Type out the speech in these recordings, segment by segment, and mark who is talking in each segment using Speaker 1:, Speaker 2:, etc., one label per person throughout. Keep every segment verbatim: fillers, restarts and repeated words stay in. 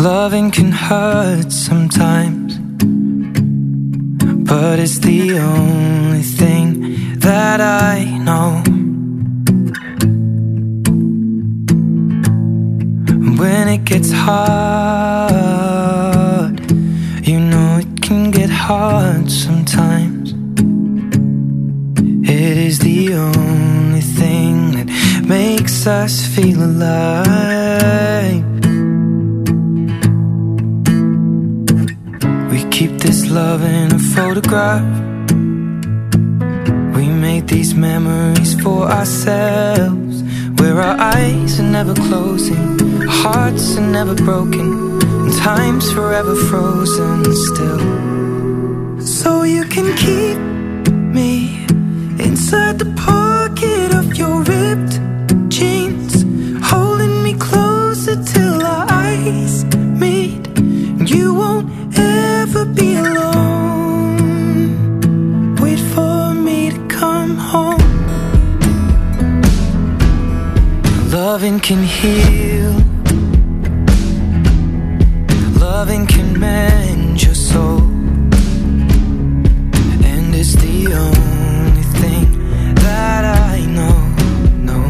Speaker 1: Loving can hurt sometimes, but it's the only thing that I know. When it gets hard, you know it can get hard sometimes. It is the only thing that makes us feel alive. We keep this love in a photograph. We made these memories for ourselves, where our eyes are never closing, our hearts are never broken, and time's forever frozen still. So you can keep me inside the pocket of your ripped jeans, holding me closer till our eyes meet, and you won't ever be alone. Wait for me to come home. Loving can heal, loving can mend your soul, and it's the only thing that I know, know.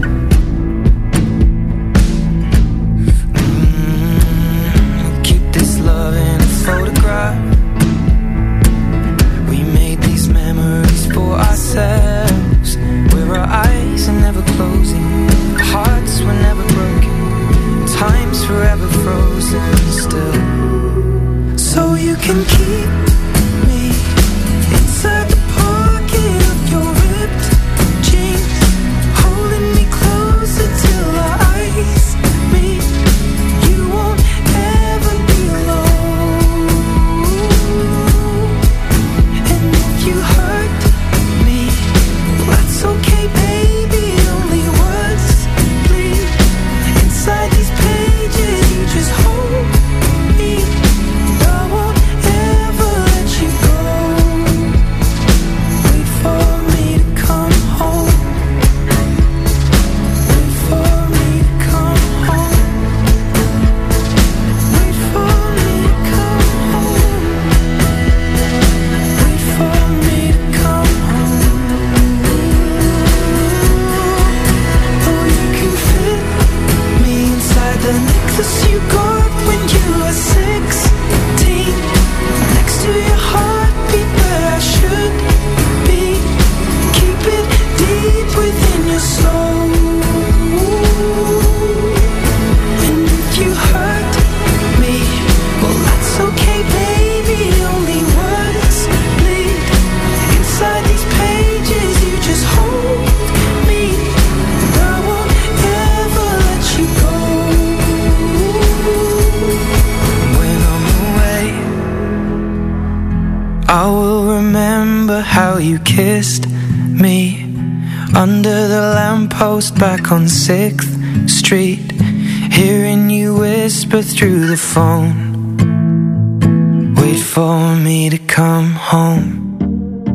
Speaker 1: Mm, keep this love in a photograph. We made these memories for ourselves, where our eyes are never closing, hearts were never broken, time's forever frozen still. So you can keep me inside the pocket of your ripped jeans, holding me closer till our eyes meet. You won't ever be alone. And if you hurt me, well, that's okay, baby. Only words bleed inside these pages. You just hold me, and I won't ever let you go. Wait for me to come home. Wait for me to come home. Wait for me to come home. Wait for me to come home. Oh, you can fit me inside the necklace you got when you were sixteen, next to your heartbeat where I should be. Keep it deep within your soul. And if you hurt me, well, that's okay, baby. Only words bleed inside these pages. You just hold me, and I won't ever let you go. When I'm away, I will remember how you kissed me under the lamppost back on sixth street, hearing you whisper through the phone. Wait for me to come home.